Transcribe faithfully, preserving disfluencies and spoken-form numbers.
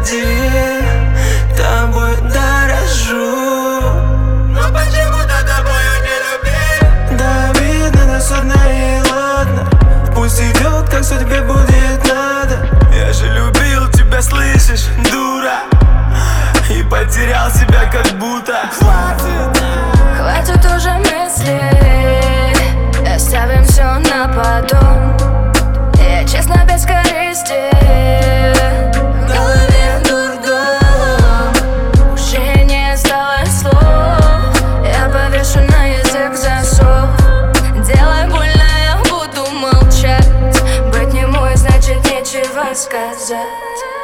уходи, тобой дорожу. Но почему-то тобою не люби. Да, видно, досадно и ладно, пусть идет, как судьбе будет надо. Я же любил тебя, слышишь, дура, и потерял себя как будто. Хватит, хватит уже мыслей, оставим все на потом. Я честно без корысти, в голове дурдом, уже не осталось слов. Я повешу на язык засов. Делай больно, я буду молчать. Быть не мой, значит нечего сказать.